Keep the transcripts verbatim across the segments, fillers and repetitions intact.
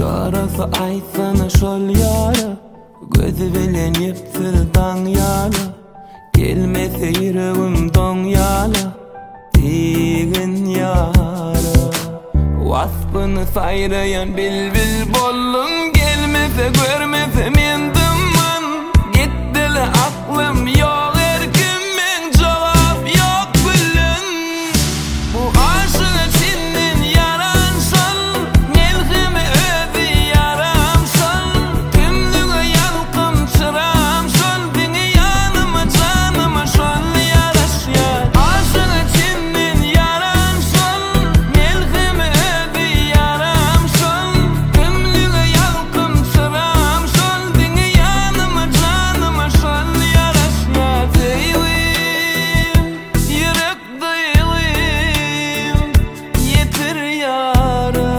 Şarafı aytsana şol yara, gözü bilen yepsir dan yala, gelmese yüreğim don yala, digin yara. Vaspını sayrayan bilbil bollun, gelmese görmese mendim man, gittili aklım yok erkim men, cevap yok bilin. Bu aşık içinden yaran sol, melhemi ödü yaram sol, tümlüğü yalkım çıram sol, beni yanıma canıma şol yaraş yar. Aşık içinden yaran sol, melhemi ödü yaram sol, tümlüğü yalkım çıram sol, beni yanıma canıma şol yaraş yar. Deylim, yürek deylim, yetir yara.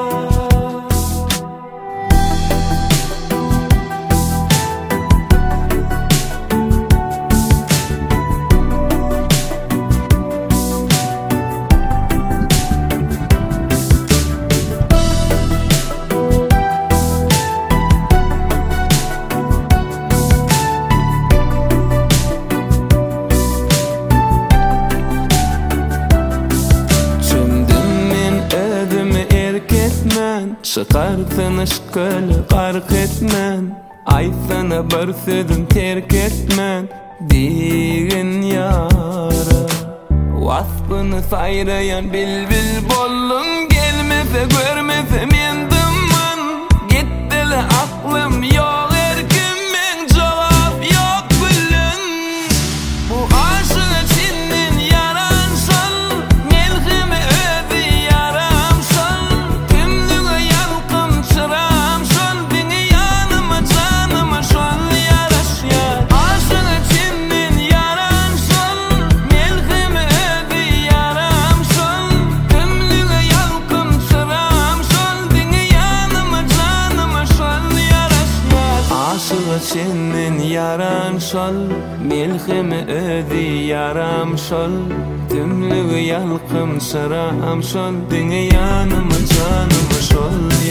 Çümdüm men özümü erk etmen, çıkarsın ışkılı gark etmen, aytsana bir sözüm terk etmen, digin yara. Vaspını sayrayan bilbil bollun, gelmese görmese mendim man, gittili aklım yok erkim men, cevap yok bilin. Bu aşık içinden yaran sol, melhemi ödü yaram sol, tümlüğü yalkım çıram sol, beni yanıma canıma şol yaraş yar. Aşık içinden yaran sol, melhemi ödü yaram sol, tümlüğü yalkım çıram sol, beni yanıma canıma şol yaraş yar. Aşık içinden yaran sol, melhemi ödü yaram sol, tümlüğü yalkım çıram sol, beni yanıma canıma şol